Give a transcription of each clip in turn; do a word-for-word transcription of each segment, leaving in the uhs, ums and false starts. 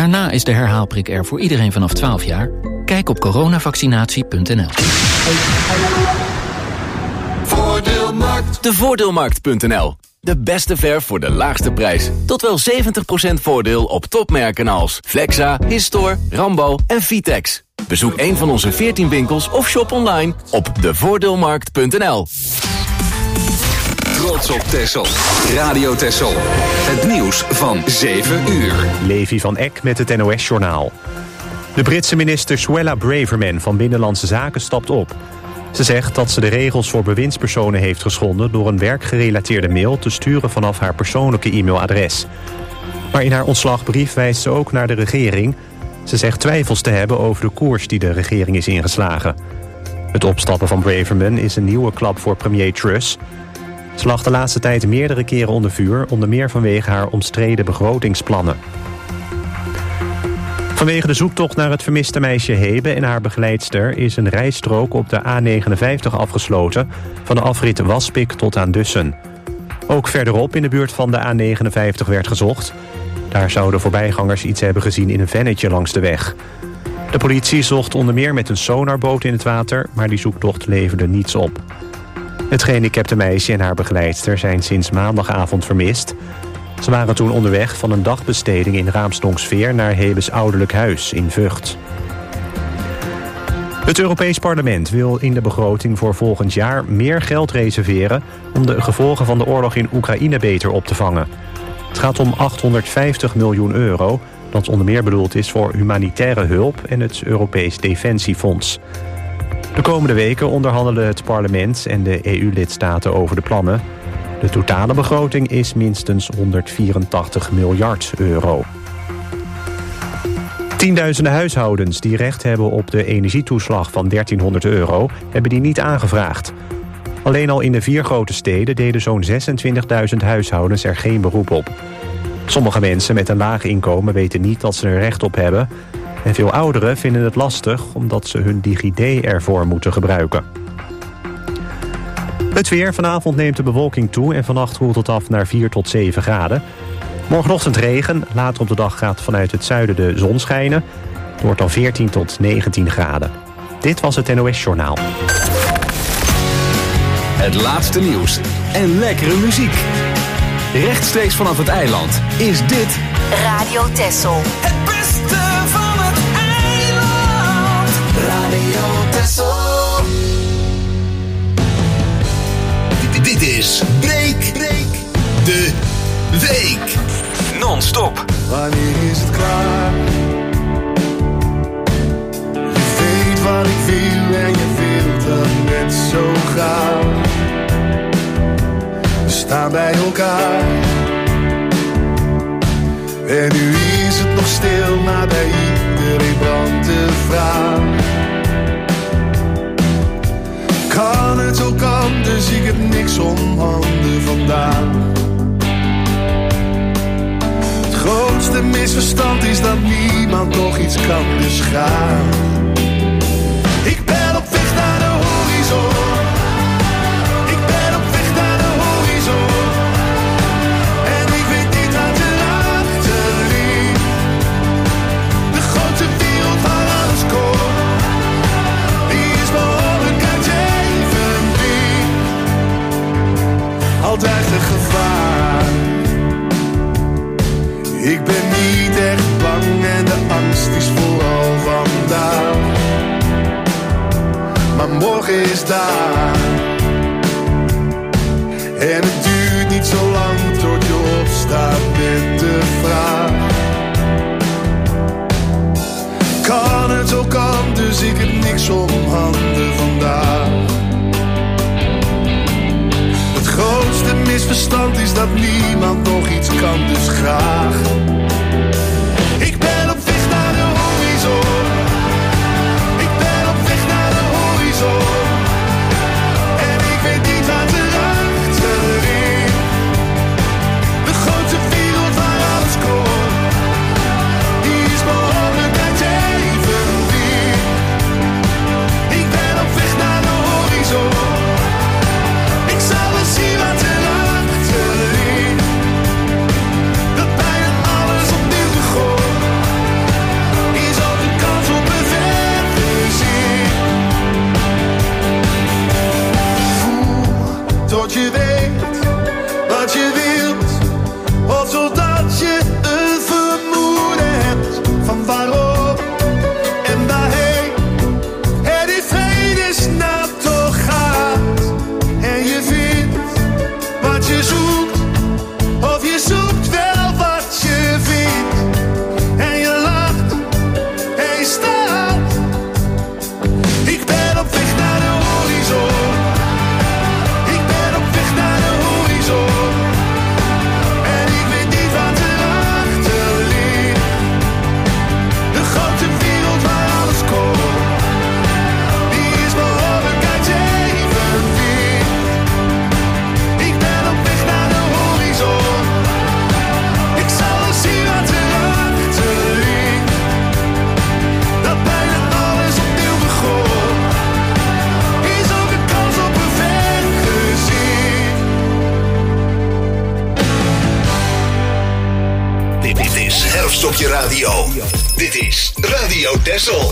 Daarna is de herhaalprik er voor iedereen vanaf twaalf jaar. Kijk op coronavaccinatie punt n l. Voordeelmarkt. De voordeelmarkt punt n l. De beste verf voor de laagste prijs. Tot wel zeventig procent voordeel op topmerken als Flexa, Histor, Rambo en Vitex. Bezoek een van onze veertien winkels of shop online op de voordeelmarkt punt n l. Trots op Texel. Radio Texel. Het nieuws van zeven uur. Levi van Eck met het N O S-journaal. De Britse minister Suella Braverman van Binnenlandse Zaken stapt op. Ze zegt dat ze de regels voor bewindspersonen heeft geschonden door een werkgerelateerde mail te sturen vanaf haar persoonlijke e-mailadres. Maar in haar ontslagbrief wijst ze ook naar de regering. Ze zegt twijfels te hebben over de koers die de regering is ingeslagen. Het opstappen van Braverman is een nieuwe klap voor premier Truss. Ze lag de laatste tijd meerdere keren onder vuur, onder meer vanwege haar omstreden begrotingsplannen. Vanwege de zoektocht naar het vermiste meisje Hebe en haar begeleidster is een rijstrook op de A negenenvijftig afgesloten, van de afrit Waspik tot aan Dussen. Ook verderop in de buurt van de A negenenvijftig werd gezocht. Daar zouden voorbijgangers iets hebben gezien in een vennetje langs de weg. De politie zocht onder meer met een sonarboot in het water, maar die zoektocht leverde niets op. Het gehandicapte meisje en haar begeleidster zijn sinds maandagavond vermist. Ze waren toen onderweg van een dagbesteding in Raamsdonksveer naar Hebes ouderlijk huis in Vught. Het Europees Parlement wil in de begroting voor volgend jaar meer geld reserveren om de gevolgen van de oorlog in Oekraïne beter op te vangen. Het gaat om achthonderdvijftig miljoen euro, dat onder meer bedoeld is voor humanitaire hulp en het Europees Defensiefonds. De komende weken onderhandelen het parlement en de E U-lidstaten over de plannen. De totale begroting is minstens honderdvierentachtig miljard euro. Tienduizenden huishoudens die recht hebben op de energietoeslag van dertienhonderd euro... hebben die niet aangevraagd. Alleen al in de vier grote steden deden zo'n zesentwintigduizend huishoudens er geen beroep op. Sommige mensen met een laag inkomen weten niet dat ze er recht op hebben. En veel ouderen vinden het lastig omdat ze hun DigiD ervoor moeten gebruiken. Het weer. Vanavond neemt de bewolking toe en vannacht koelt het af naar vier tot zeven graden. Morgenochtend regen. Later op de dag gaat vanuit het zuiden de zon schijnen. Het wordt dan veertien tot negentien graden. Dit was het N O S-journaal. Het laatste nieuws en lekkere muziek. Rechtstreeks vanaf het eiland is dit Radio Texel. Het beste van het eiland. Radio Texel. Dit is Breek, Breek de Week. Non-stop. Wanneer is het klaar? Je weet wat ik wil en je wilt dat net zo graag. We staan bij elkaar. En nu is het nog stil, maar bij iedereen brandt de vraag. Kan het ook anders, ik heb niks om handen vandaag. Het grootste misverstand is dat niemand nog iets kan, dus ga. Ik ben op weg naar de horizon. Ik ben op weg naar de horizon. En ik weet niet wat erachter ligt. De grote wereld waar alles komt, die is behoorlijk uit evenwicht. Altijd een gevaar. Ik ben niet echt bang en de angst is vooral vandaag. Maar morgen is daar. En het duurt niet zo lang tot je opstaat met de vraag. Kan het ook anders, ik heb niks om handen vandaag. Het grootste misverstand is dat niemand nog iets kan, dus graag. Ik ben op weg naar de horizon. Ik ben op weg naar de horizon. En ik weet niet wat erachter ligt. De grote wereld waar alles komt, die is behoorlijk uit evenwicht. Ik ben op weg naar de horizon. Ik zal wel zien wat erachter ligt. Dat bijna alles kerst op je radio. Dit is Radio Texel.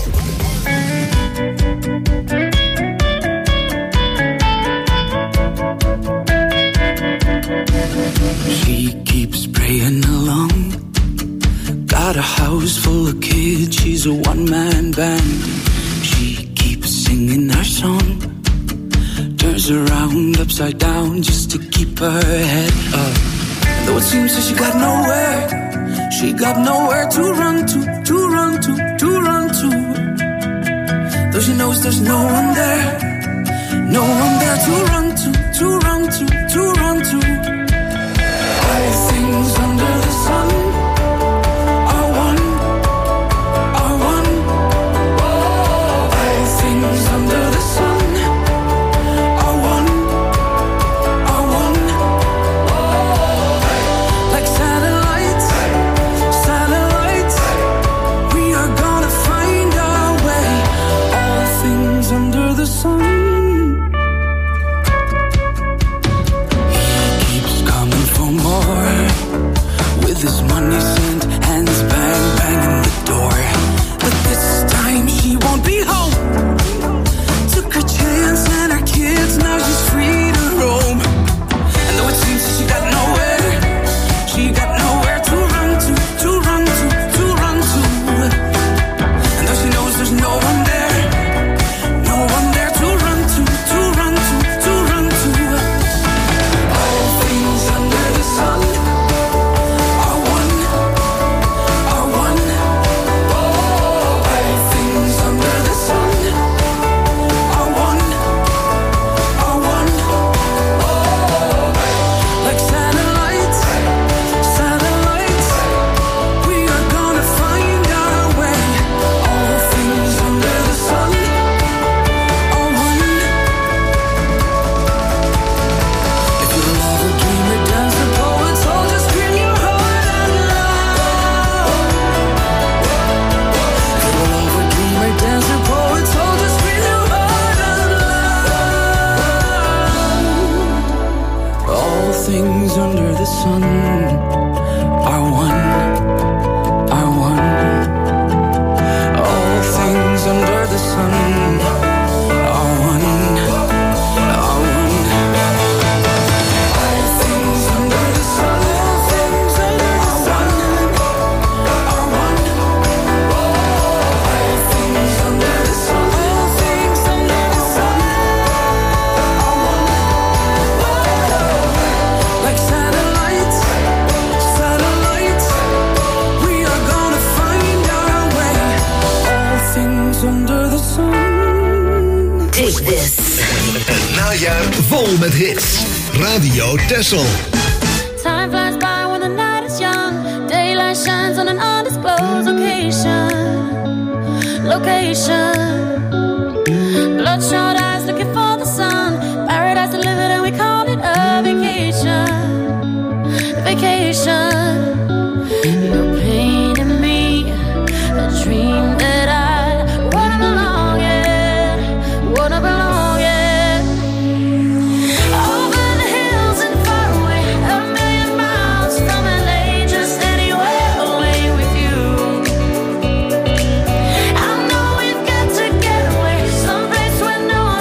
She keeps praying along. Got a house full of kids, she's a one-man band. She keeps singing her song. Turns around upside down just to keep her head up. Though it seems that she got nowhere, she got nowhere to run to, to run to, to run to. Though she knows there's no one there, no one there to run to, to run to, to run to. All things under the sun are one, are one. All things under the sun. This money sent, hands bang, banging the door. But this time she won't be home. Took her chance and her kids, now she's free to roam. And though it seems that she got nowhere, she got nowhere to run to, to run to, to run to. And though she knows there's no one there, no one there to run to, to run to, to run to. All things under the sun. Things under the sun are one, are one. All things under the sun are one, are one. All things under the sun, all things under the sun are one. All things under the sun, all things under the sun are one. Like satellites, satellites, we are gonna find our way. All things under the sun. Take this. Het najaar vol met hits. Radio Texel. Time flies by when the night is young. Daylight shines on an undisclosed location. Location. Bloodshot eyes looking for the sun. Paradise to live it and we call it a vacation. Vacation. You're painting me a dream that I wanna belong in, wanna belong in. Over the hills and far away, a million miles from L A, just anywhere away with you. I know we've got to get away, someplace where no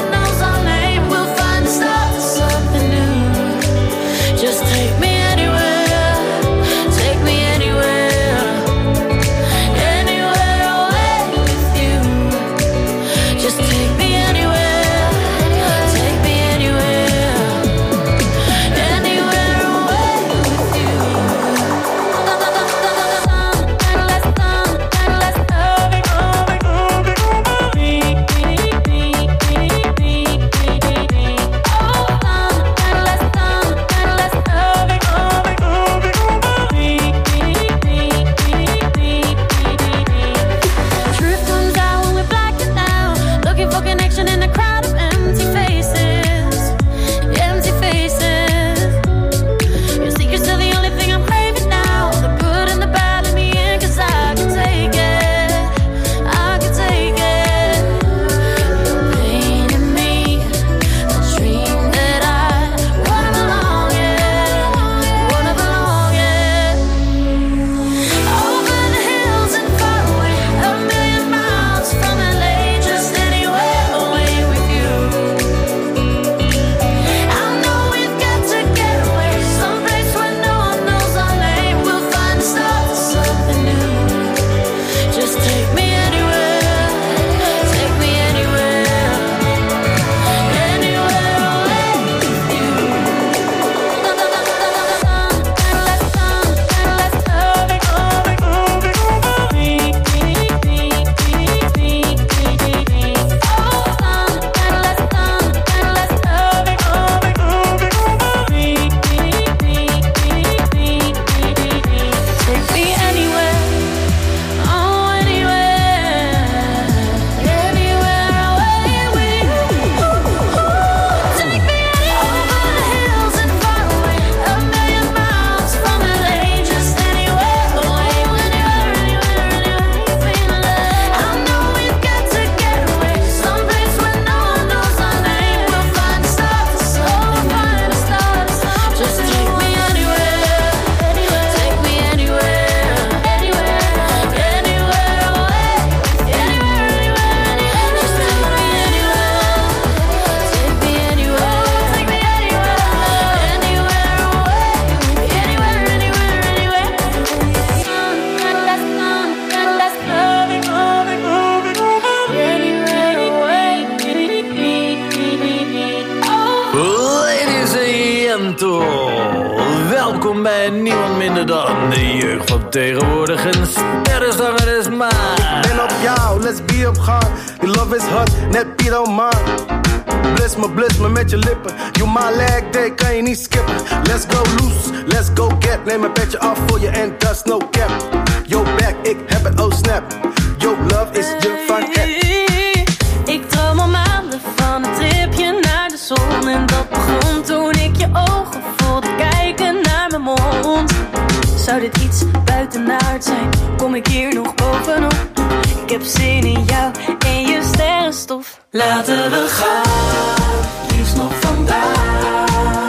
toe. Welkom bij niemand minder dan de jeugd van tegenwoordig. Een sterrenzanger is maar. Ik ben op jou, let's be op gang. Die love is hot, net Piet man. Bliss me, bliss me met je lippen. You my leg day, kan je niet skippen. Let's go loose, let's go get. Neem een petje af voor je en dat is no cap. Yo back, ik heb het, oh snap. Yo love is je van het. Ik droom al maanden van een tripje naar de zon. En dat begon toen ik je ogen voelde kijken naar mijn mond. Zou dit iets buitenaard zijn? Kom ik hier nog bovenop? Ik heb zin in jou en je sterrenstof. Laten we gaan, liefst nog vandaag.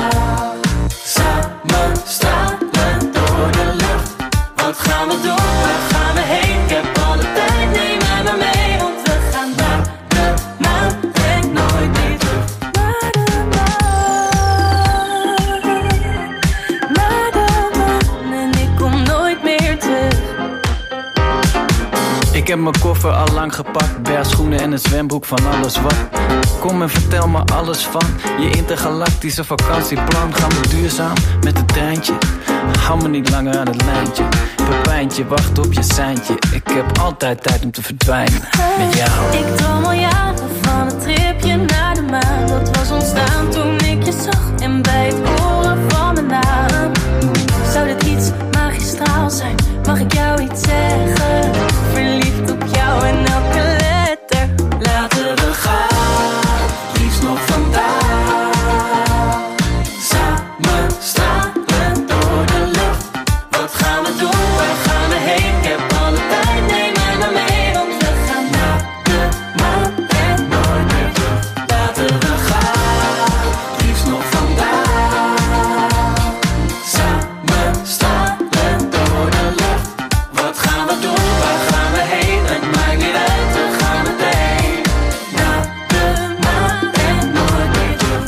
Samen stralen door de lucht. Wat gaan we doen? Waar gaan we heen? Ik heb alle tijd, neem mij maar mee. Want we gaan naar de maan en nooit meer terug. Naar de maan, naar de maan. En ik kom nooit meer terug. Ik heb mijn koffer al lang gepakt. Bergschoenen en een zwembroek van alles wat. Kom en vertel me alles van je intergalactische vakantieplan. Gaan we duurzaam met het treintje? Hou me niet langer aan het lijntje. Pepijntje, wacht op je seintje. Ik heb altijd tijd om te verdwijnen met jou. Ik droom al jaren van een tripje naar de maan. Dat was ontstaan toen ik je zag. En bij het horen van mijn naam. Zou dit iets magistraal zijn? Mag ik jou iets zeggen? Verliefd op jou en elke letter. Laten we gaan, liefst nog vandaag. Samen stralen door de lucht. Wat gaan we doen? Waar gaan we heen? Ik heb alle tijd, neem mij maar mee. Want we gaan naar de maan en nooit meer terug. Laten we gaan, liefst nog vandaag. Samen stralen door de lucht. Wat gaan we doen? Waar gaan we heen? Het maakt niet uit, we gaan meteen naar de maan en nooit meer terug.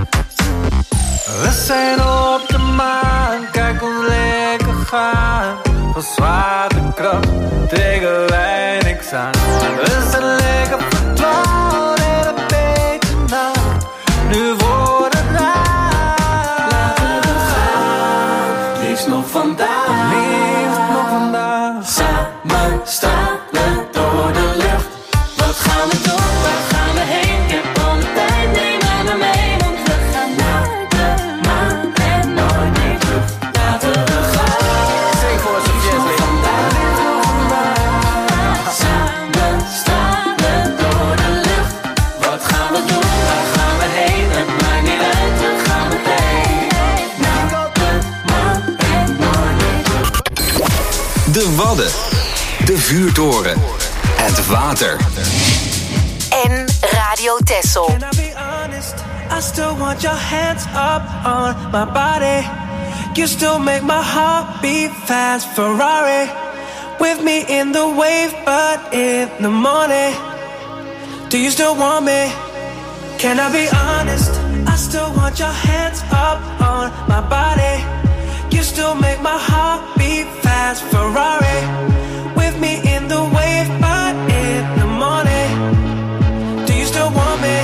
We zijn op de maan, kijk hoe lekker gaan. Van zwaartekracht tegen wij niks aan. We zijn lekker verdwaald en een beetje nacht. Nu wordt het raar. Laten we gaan, liefst nog vandaag. Liefst nog vandaag. Samen stralen door de lucht. Wat gaan we doen? Waar gaan we heen? Ik heb alle tijd, neem mij maar mee. Want we gaan naar de maan en nooit meer terug. Laten we gaan. Zing voor ze, Liefst nog vandaag. Samen stralen door de lucht. Wat gaan we doen? Waar gaan we heen? Het maakt niet uit, we gaan meteen naar de maan en nooit meer terug. De Wadden. De vuurtoren. Het water. En Radio Texel. Can I be honest? I still want your hands up on my body. You still make my heart beat fast. Ferrari with me in the wave, but in the morning. Do you still want me? Can I be honest? I still want your hands up on my body. You still make my heart beat fast. Ferrari with me in the wave, but in the morning. Do you still want me?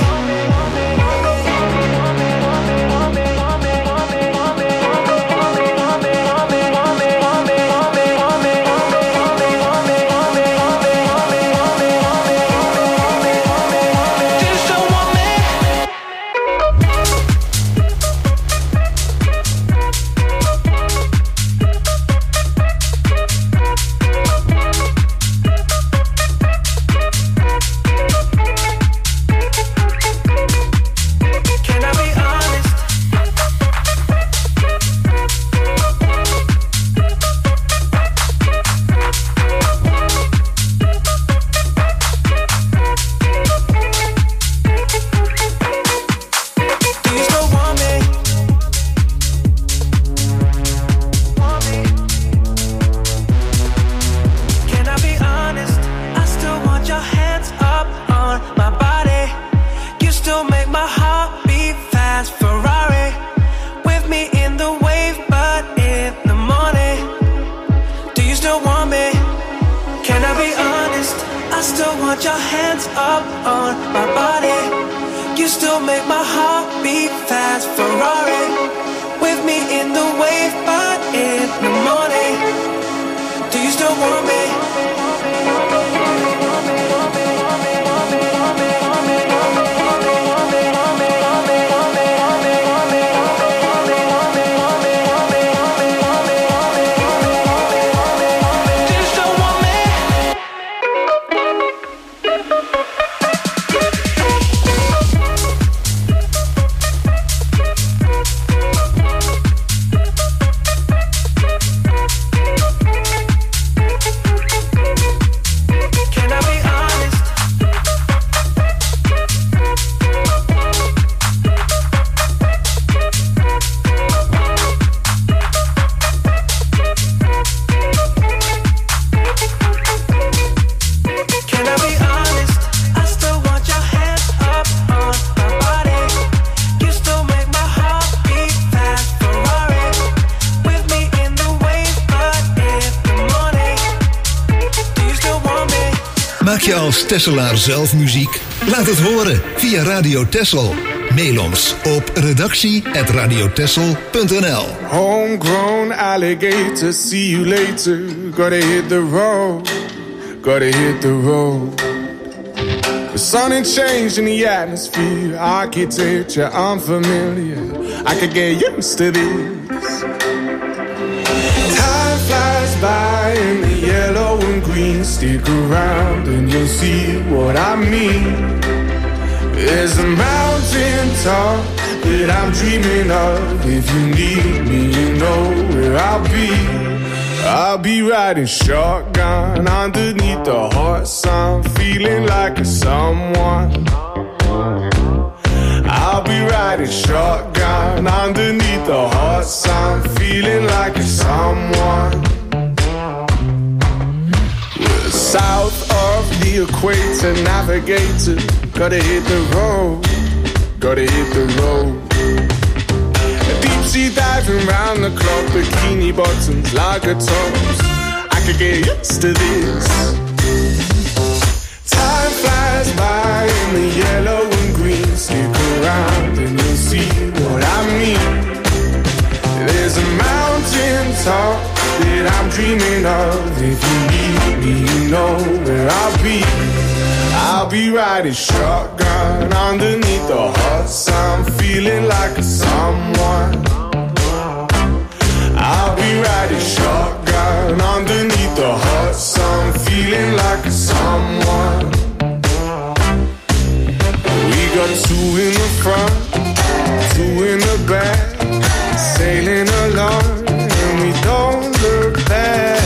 want your hands up on my body. You still make my heart beat fast. Ferrari with me in the wave, but in the morning, do you still want me? Je als Tesselaar zelf muziek? Laat het horen via Radio Tessel. Mail ons op redactie at radiotessel punt n l. Homegrown alligator, see you later. Gotta hit the road, gotta hit the road. The sun ain't changed in the atmosphere. Architecture unfamiliar, I could get used to this. Time flies by in the yellow and green. Stick around and you'll see what I mean. There's a mountain top that I'm dreaming of. If you need me, you know where I'll be. I'll be riding shotgun underneath the hot sun, feeling like a someone. I'll be riding shotgun underneath the hot sun, feeling like a someone. We're south of the equator, navigator. Gotta hit the road, gotta hit the road. Deep sea diving round the clock, bikini bottoms, lager tops. I could get used to this. Time flies by in the yellow and green. Stick around and you'll see what I mean. There's a mountain top that I'm dreaming of. If you need me, you know where I'll be. I'll be riding shotgun underneath the hot sun, feeling like a someone. I'll be riding shotgun underneath the hot sun, feeling like a someone. We got two in the front, two in the back, sailing along, and we don't look back.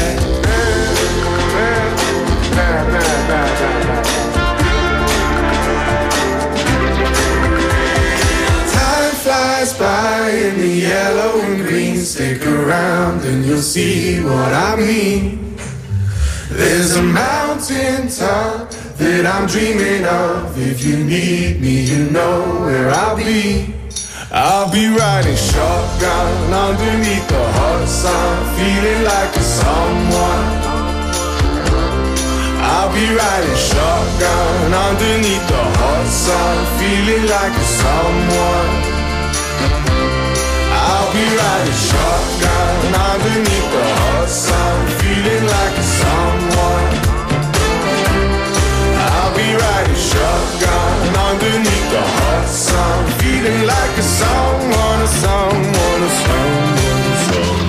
Flies by in the yellow and green. Stick around and you'll see what I mean. There's a mountain top that I'm dreaming of. If you need me, you know where I'll be. I'll be riding shotgun underneath the hot sun, feeling like a someone. I'll be riding shotgun underneath the hot sun, feeling like a someone. I'll be riding shotgun underneath the hot sun, feeling like a someone. I'll be riding shotgun underneath the hot sun, feeling like a someone, a someone, a someone, a someone.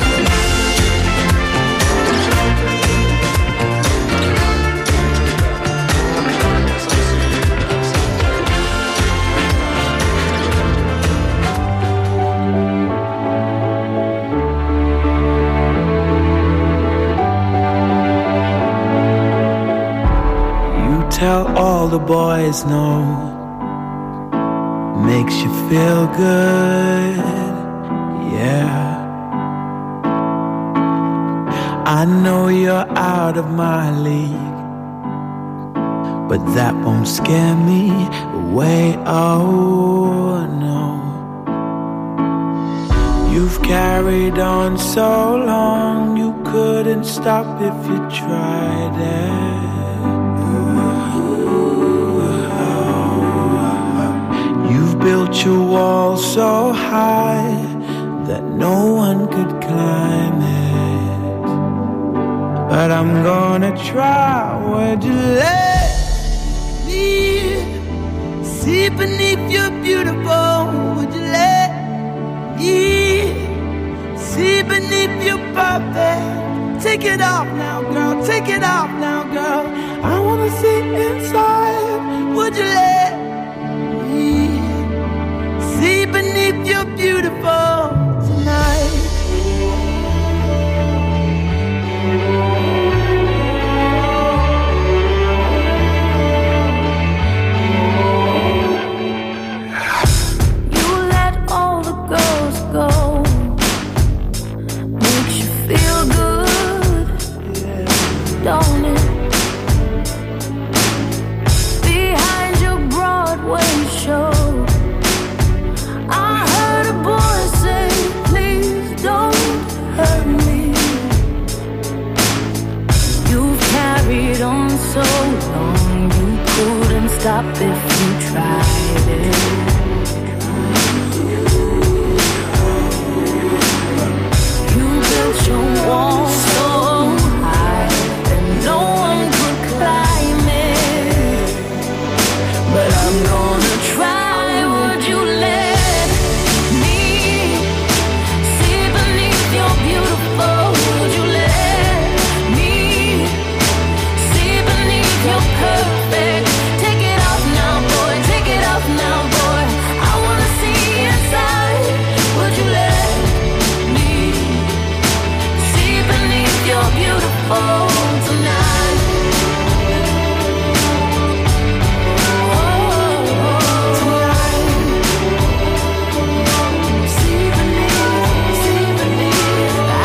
Tell all the boys no, makes you feel good, yeah. I know you're out of my league, but that won't scare me away, oh no. You've carried on so long, you couldn't stop if you tried it. Built your wall so high I'm gonna try. Would you let me see beneath your beautiful? Would you let me see beneath your perfect? Take it off now, girl, take it off now, girl. I wanna see inside. Would you let me see beneath your beautiful tonight? You let all the girls go. Makes you feel good, don't it? Behind your Broadway show, I heard a boy say, please don't hurt me. You've carried on so long, you couldn't stop if you tried it. You built your wall so high that no one could climb it. But I'm gonna try. Would you let me see beneath your beautiful? Would you let me see beneath your perfect? Take it off now, boy, take it off now, boy. I wanna see inside. Would you let me see beneath your beautiful tonight? Oh, tonight. See beneath, see beneath. I,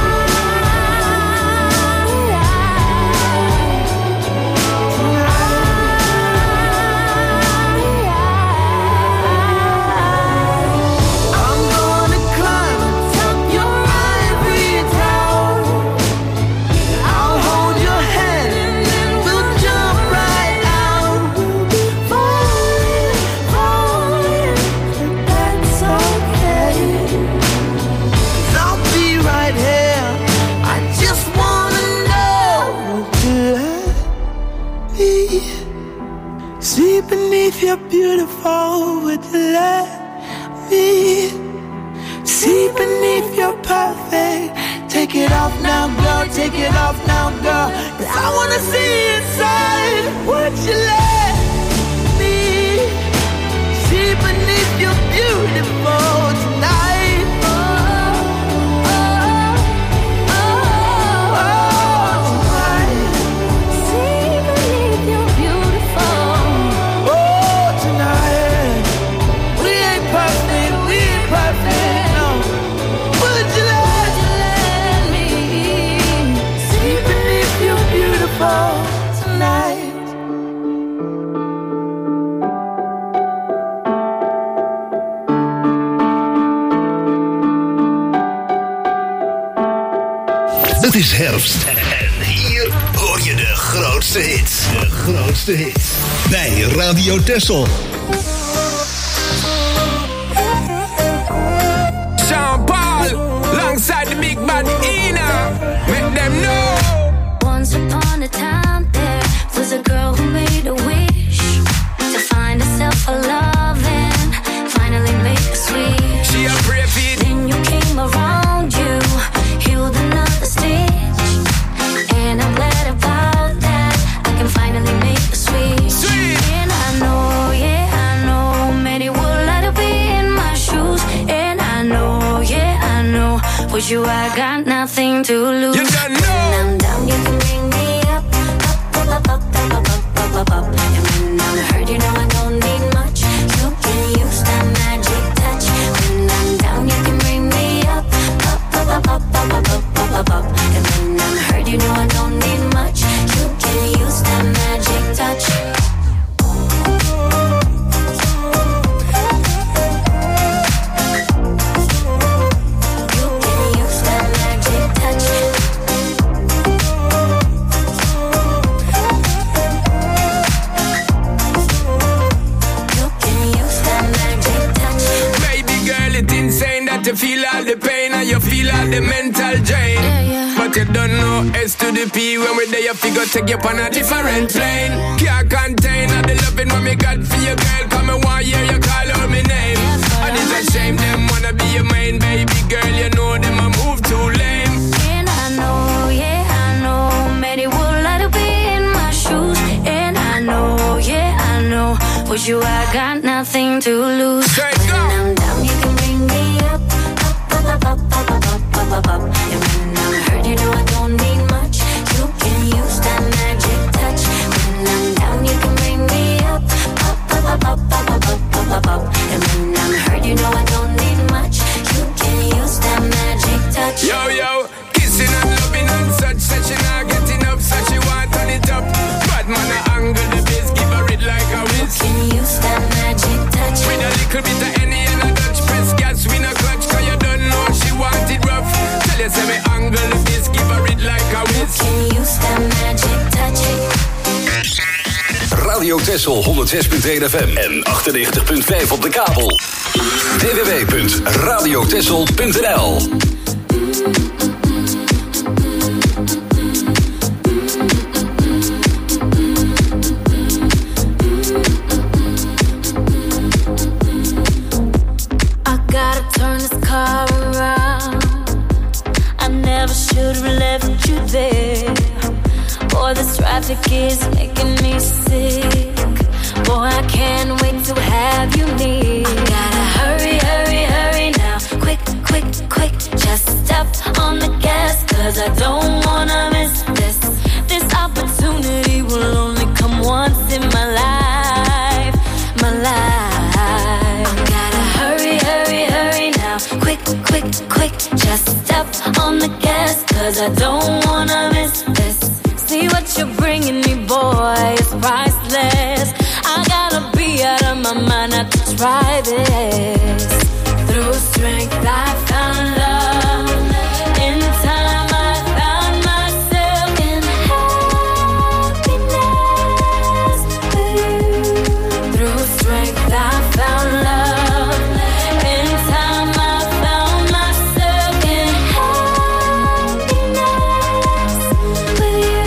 I'm gonna climb atop your ivory tower. I'll hold your hand and then we'll jump right out. We'll be falling, falling, that's okay. 'Cause I'll be right here. I just wanna know, would you let me see beneath your beautiful? Would you let me see beneath your perfect? Take it off now, girl, take it off now, girl. 'Cause I wanna see inside. Would you let me see beneath your beautiful tonight? Oh, oh, oh, oh, tonight. See beneath your beautiful. Oh, tonight. We ain't perfect, we ain't perfect, no. Would you let, let me see beneath your beautiful tonight? Het is herfst en hier hoor je de grootste hits. De grootste hits. Bij Radio Texel. Sean Paul, alongside the big bad Ina. Make them know. Once upon a time there was a girl who made a wish to find herself a love and finally make a switch. She a brave it. Then you came around, you healed another stitch, and I'm glad about that. I can finally make a switch. Sweet. And I know, yeah, I know, many would like to be in my shoes. And I know, yeah, I know, with you I got nothing to lose. You don't know. When I'm down, you can bring me up, up, up, up, up, up, up, up, up, up. And when I'm hurt, you know I don't need much. You can use that magic touch. When I'm down, you can bring me up, up, up, up, up, up, up, up, up, up. And when I'm hurt, you know I don't need much. You can use that magic touch. You can use that magic touch. you don't know. S to the P, when we're there, you figure take you on a different plane. Can't contain all the loving when me got for your girl. Come and one year you call out my name. And it's a shame them wanna be your main baby girl. You know them a move too lame. And I know, yeah, I know, many would like to be in my shoes. And I know, yeah, I know, with you I got nothing to lose. When I'm down, you can bring me up, up, up, up, up, up, up, up, up, up. And when I'm hurt, you know I don't need much. You can use that magic touch. When I'm down, you can bring me up, up, up, up, up, up, up, up, up, up. And when I'm hurt, you know I don't need much. You can use that magic touch. Yo, yo, kissing and loving and such. Said she not get enough, so she want turn it up. Bad man a angle the bass, give her it like a whiz. You can use that magic touch. With a little bit of any and a Dutch press gas, we no clutch, cause you don't know she want it rough. Tell you say me angle the bass, give her it like a whiz. You can use that magic touch. Radio Texel honderd zes punt één F M en achtennegentig punt vijf op de kabel. w w w punt radio texel punt n l. I gotta turn this car around. I never should've left you there. Boy, this traffic is making me sick. Boy, I can't wait to have you near. Gotta hurry, hurry, hurry now. Quick, quick, quick. Just step on the gas, cause I don't wanna miss this. This opportunity will only come once in my life. My life. Gotta hurry, hurry, hurry now. Quick, quick, quick. Just step on the gas, cause I don't wanna miss this. See what you're bringing me, boy, it's priceless. I gotta be out of my mind not to try this. Through strength I found love. In time I found myself in happiness. Through strength I found love. In time I found myself in happiness with you.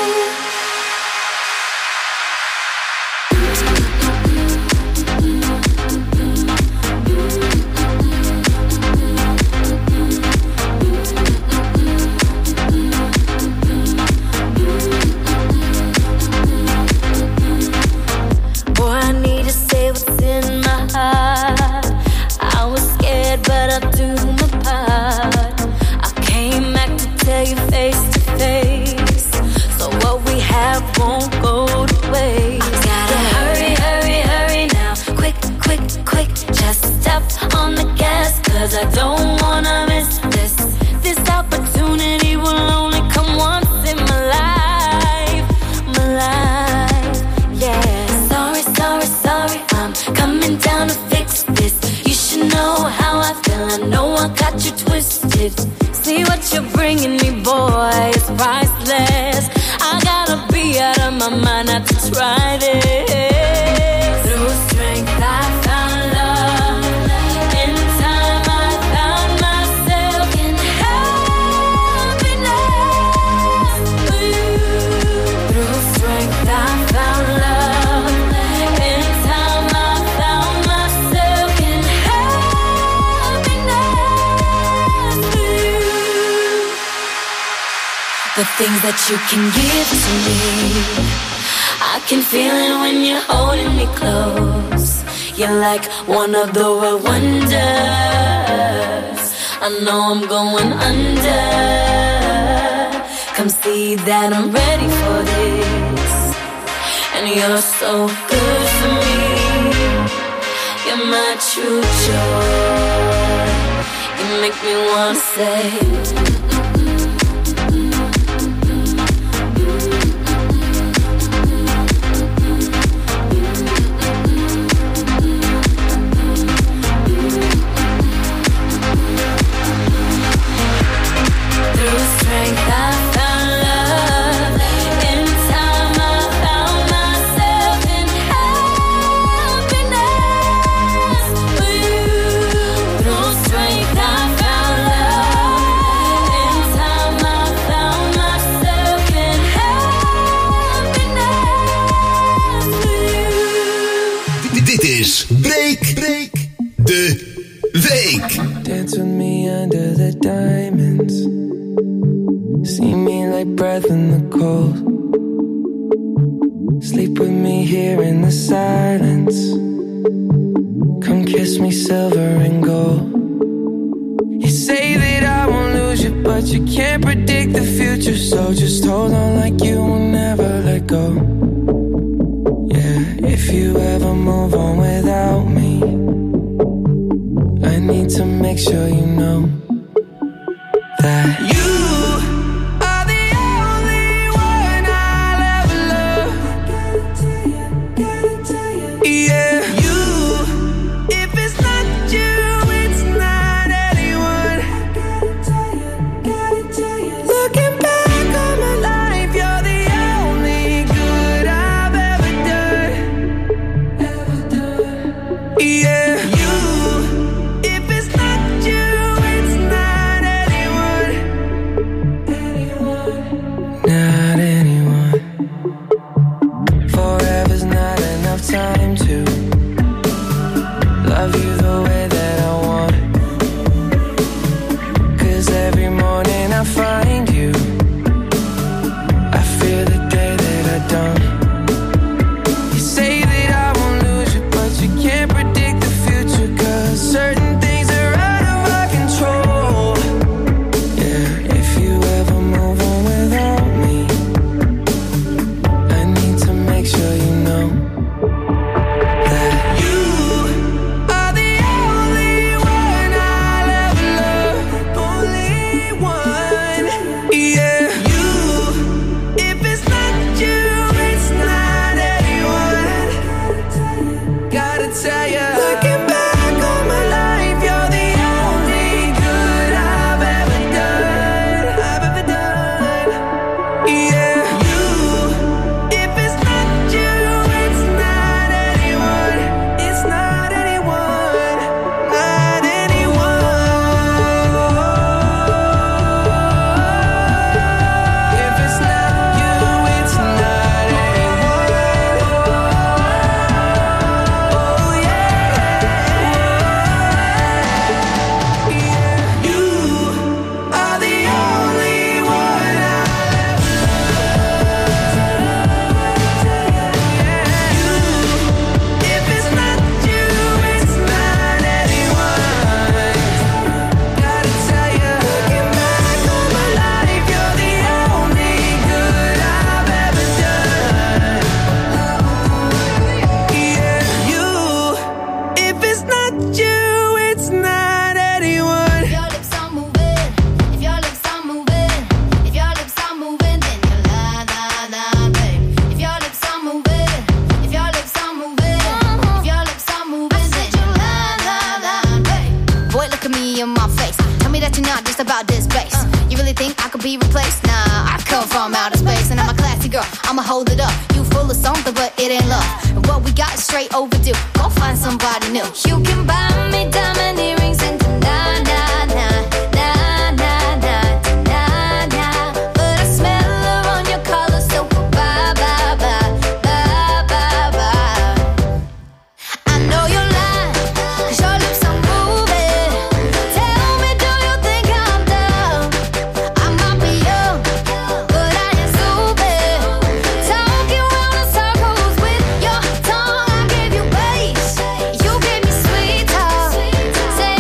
I don't wanna miss this. This opportunity will only come once in my life. My life, yeah. Sorry, sorry, sorry, I'm coming down to fix this. You should know how I feel, I know I got you twisted. See what you're bringing me, boy, it's priceless. I gotta be out of my mind not to try this. Through strength I found love. In time I found myself in happiness with you. Through strength I found love. In time I found myself in happiness with you. The things that you can give to me, I can feel it when you're holding me close. You're like one of the world wonders. I know I'm going under. Come see that I'm ready for this. And you're so good for me. You're my true joy. You make me wanna say is Break, Break de Week. Dance with me under the diamonds. See me like breath in the cold. Sleep with me here in the silence. Come kiss me silver and gold. You say that I won't lose you, but you can't predict the future. So just hold on like you will never let go. Yeah, if you ever move on without me, I need to make sure you know that you Say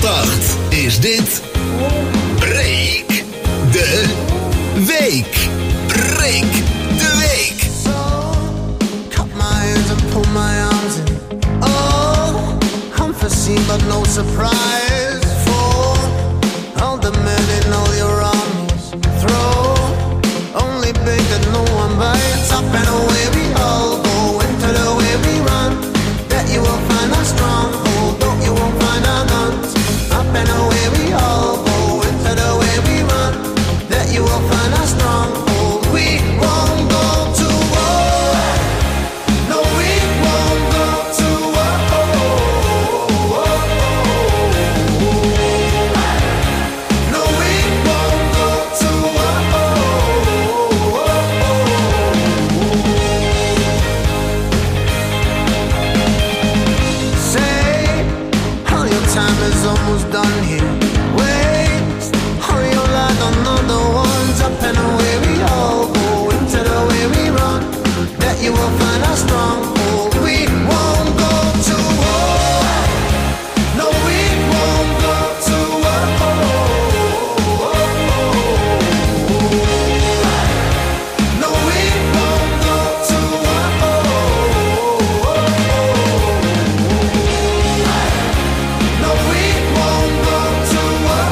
acht is dit Breek de Week. Breek de Week. So, cut my hands and pull my arms in. Oh, unforeseen but no surprise. For all the men in all your armies. Throw, only big that no one bites. Up and away we all go. Into the way we run. That you will find us strong. Although you won't find our guns. Up and away we all go. Into the way we run. That you will find us strong. We won't go to war. No, we won't go to war. No, we won't go to war. Say, all your time is almost done here. Waste all your life on other ones. Up and away we all go. Into the way we run. That you will find us strong. We won't go to war. No, we won't go to war. No, we won't go to war. No, we won't go to war.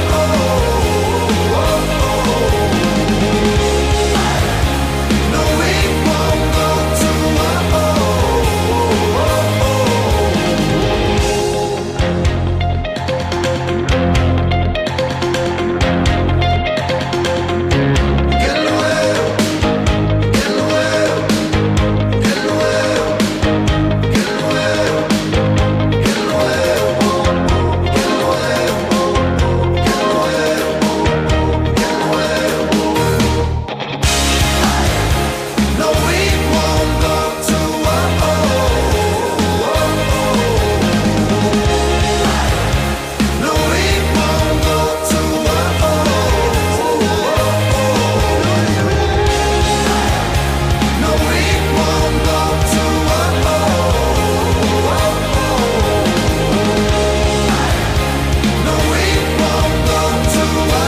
No, we won't go to No, we won't go to war. No, we won't go to war. No, we won't go to war. No, we won't go to war.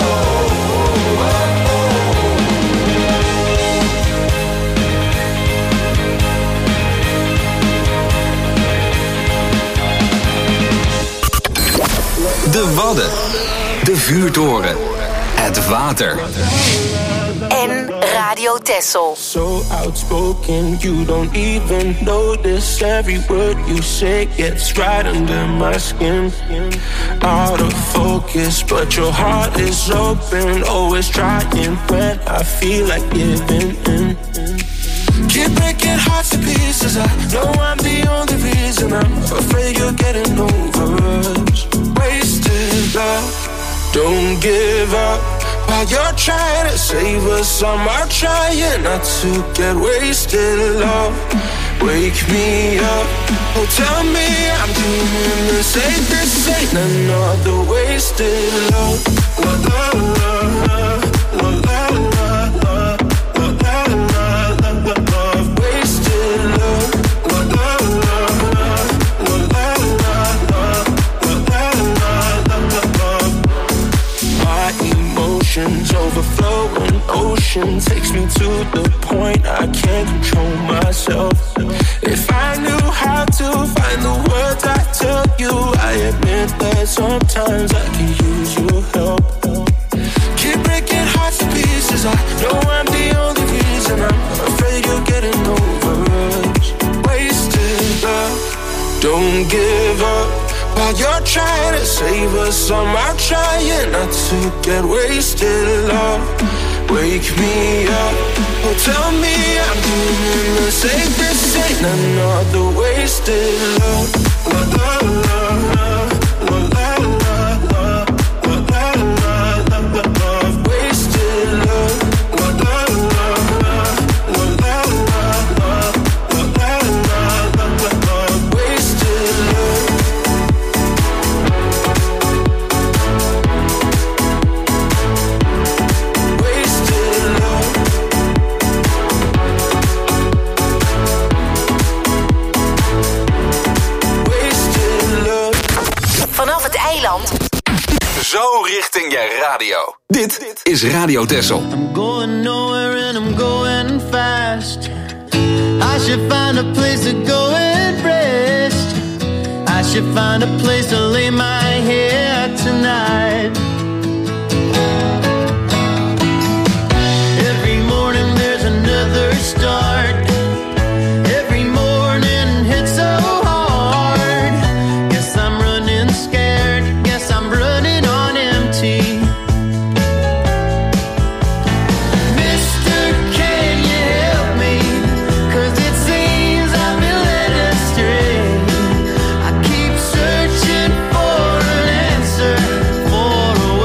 De Wadden. De Vuurtoren. Het water. En Radio Texel. So outspoken, you don't even notice. Every word you say gets right under my skin. Out of focus, but your heart is open. Always trying when I feel like giving in. Keep breaking hearts to pieces. I know I'm the only reason. I'm afraid you're getting over us. Wasted love, don't give up. While you're trying to save us, I'm out trying not to get wasted love. Wake me up, oh tell me I'm doing the same. This ain't another wasted love. La la la la la la la la la la la la. Wasted love. La la la la la la la la la la. My emotions overflowing ocean takes me to the point I can't control myself. If I knew how to find the words I tell you, I admit that sometimes I can use your help. Keep breaking hearts to pieces. I know I'm the only reason. I'm afraid you're getting over us. Wasted love, don't give up. While you're trying to save us, I'm out trying not to get wasted love. Wake me up, oh tell me I'm doing the same. This ain't another wasted love. La la la la la la la la la la la la. Wasted love. La la la la la la la la la la la. Wasted love. Wasted love. breng jij radio. Dit is Radio Texel. I'm going nowhere and I'm going fast. I should find a place to go and rest. I should find a place to lay my head tonight. Every morning there's another start. Every morning hits so hard. Guess I'm running scared. Guess I'm running on empty. Mister, can you help me? 'Cause it seems I've been led astray. I keep searching for an answer, for a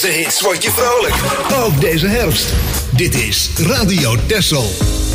zomerse hits word je vrolijk. Ook deze herfst. Dit is Radio Texel.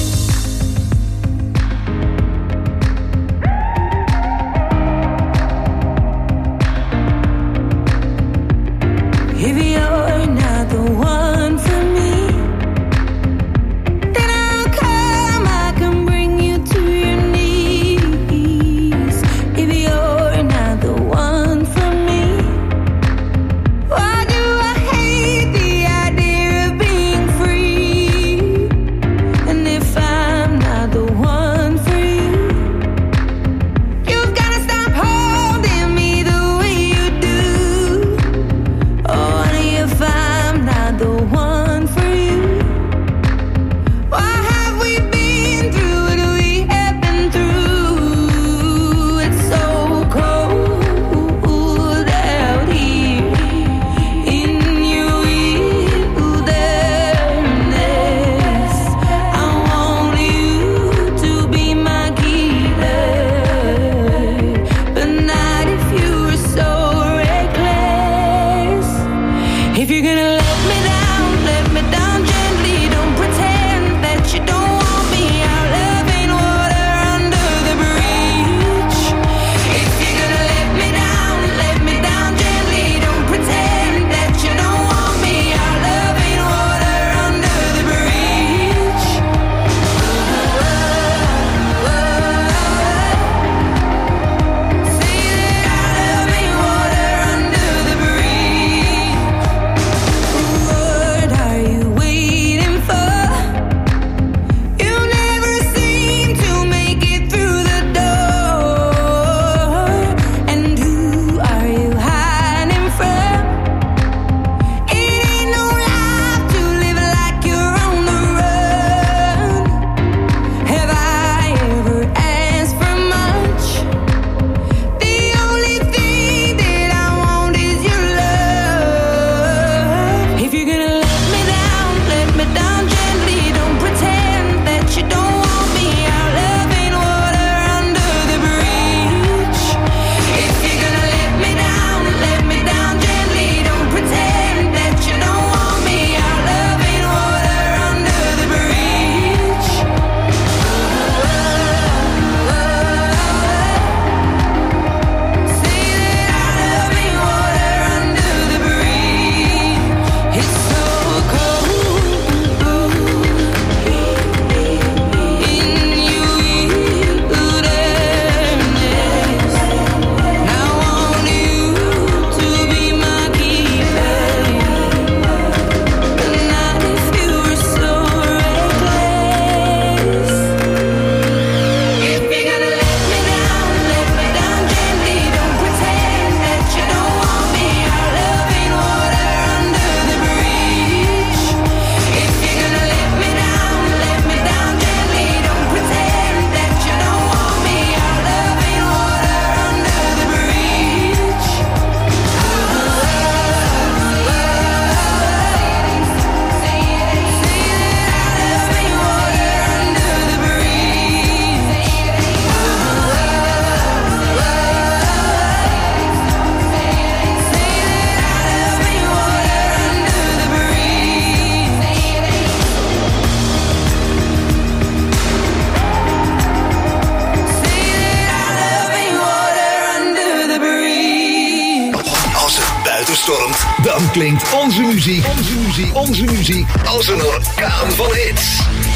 Dan klinkt onze muziek, onze muziek, onze muziek als een orkaan van hits.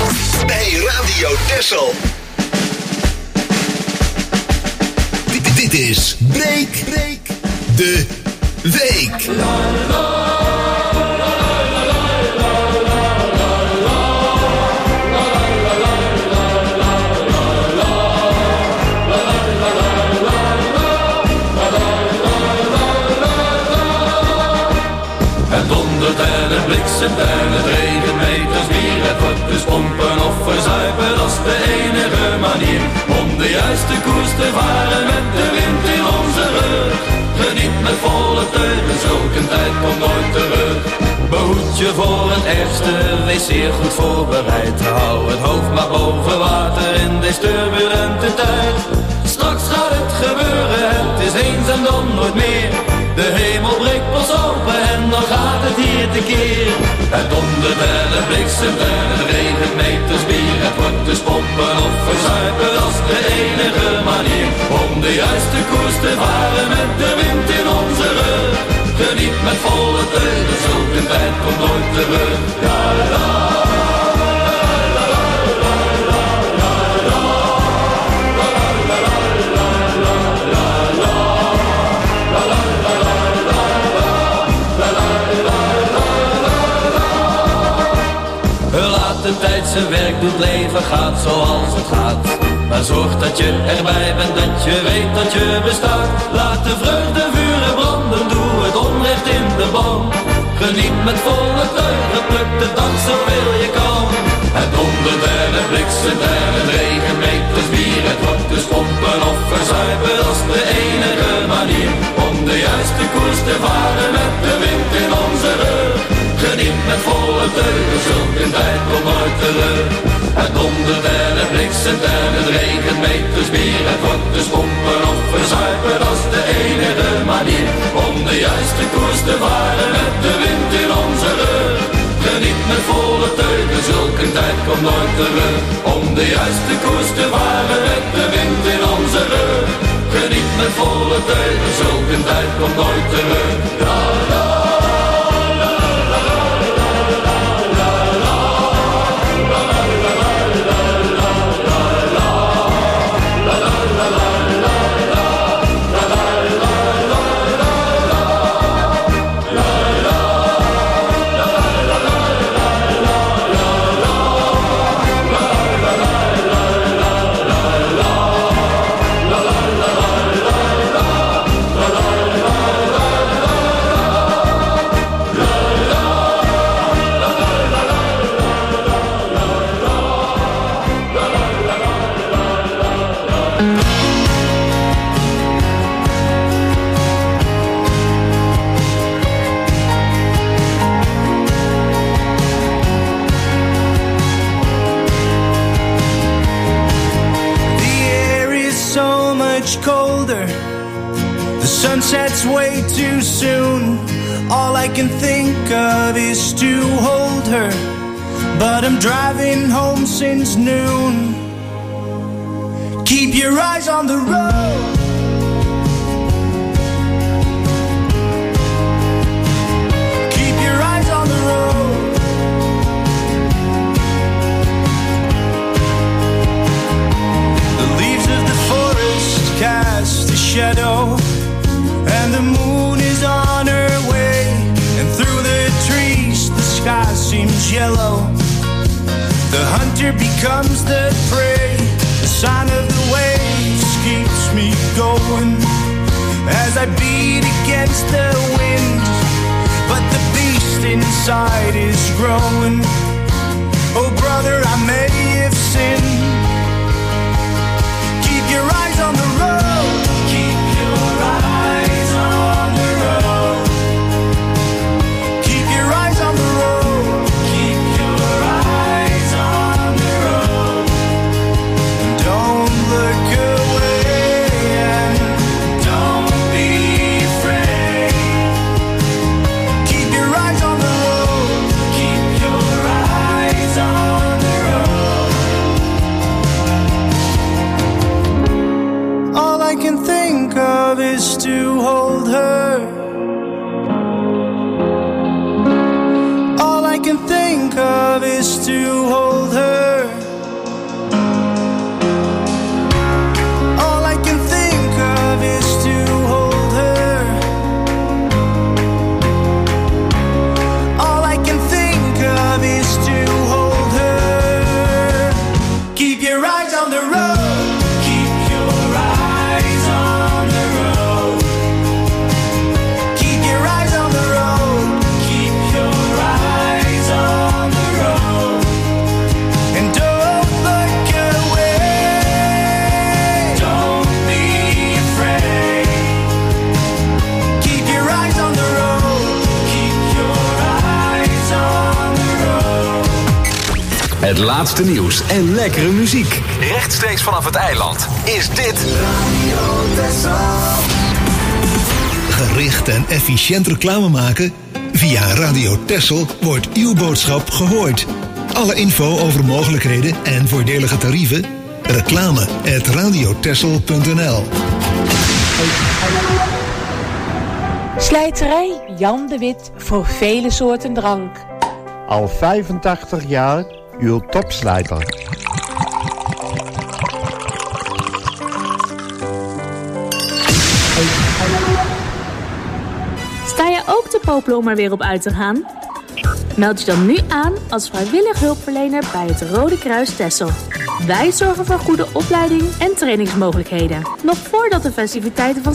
Bij Radio Texel. Dit, dit is Break, Break de Week. En het bliksemt en het regent meters bier. Het wordt dus pompen of verzuipen, dat is de enige manier om de juiste koers te varen met de wind in onze rug. Geniet met volle teugen, zulke tijd komt nooit terug. Behoed je voor het ergste, wees zeer goed voorbereid. Hou het hoofd maar boven water in deze turbulente tijd. Straks gaat het gebeuren, het is eens en dan nooit meer. De hemel breekt pas open en dan gaat het hier keer te keer. Het dondert en het bliksemt en het regent meters bier. Het wordt dus pompen of verzuipen, dat is de enige manier om de juiste koers te varen met de wind in onze rug. Geniet met volle teugen, zulke tijd komt nooit terug. Ja, la, de tijd zijn werk doet, leven gaat zoals het gaat. Maar zorg dat je erbij bent, dat je weet dat je bestaat. Laat de vreugde vuren branden, doe het onrecht in de ban. Geniet met volle teugen, pluk de dag zoveel je kan. Het dondert en het bliksemt en het regent meters bier. Het wordt dus pompen of verzuipen, dat is de enige manier om de juiste koers te varen met de wind in onze rug. Geniet met volle teugen, zulke tijd komt nooit terug. Het dondert en het bliksemt en het regent meters bier. Het wordt dus pompen of verzuipen, dat is de enige manier om de juiste koers te varen met de wind in onze rug. Geniet met volle teugen, zulke tijd komt nooit terug. Om de juiste koers te varen met de wind in onze rug. Geniet met volle teugen, zulke tijd komt nooit terug. Ja, ja. Sunset's way too soon. All I can think of is to hold her, but I'm driving home since noon. Keep your eyes on the road. Keep your eyes on the road. The leaves of the forest cast a shadow, and the moon is on her way. And through the trees the sky seems yellow. The hunter becomes the prey. The sign of the waves keeps me going as I beat against the wind. But the beast inside is growing. Oh brother, I may have sinned. Keep your eyes on the road. Keep your eyes on the road. Keep your eyes on the road. Keep your eyes on the road. Don't look away and don't be afraid. Keep your eyes on the road. Keep your eyes on the road. All I can think of is to hold her. All I can think of is to hold her. All I can think of is to hold her. All I can think of is to hold her. Keep your eyes on the road. Keep your eyes on the road. Keep your eyes on the road. Keep your eyes on the road. And don't look away. Don't be afraid. Keep your eyes on the road. Keep your eyes on the road. Het laatste nieuws en lekkere muziek. Rechtstreeks vanaf het eiland is dit Gericht en efficiënt reclame maken? Via Radio Texel wordt uw boodschap gehoord. Alle info over mogelijkheden en voordelige tarieven? Reclame at radiotexel punt n l. Slijterij Jan de Wit voor vele soorten drank. Al vijfentachtig jaar uw topslijter. Sta je ook te popelen om er weer op uit te gaan? Meld je dan nu aan als vrijwillig hulpverlener bij het Rode Kruis Texel. Wij zorgen voor goede opleiding en trainingsmogelijkheden. Nog voordat de festiviteiten van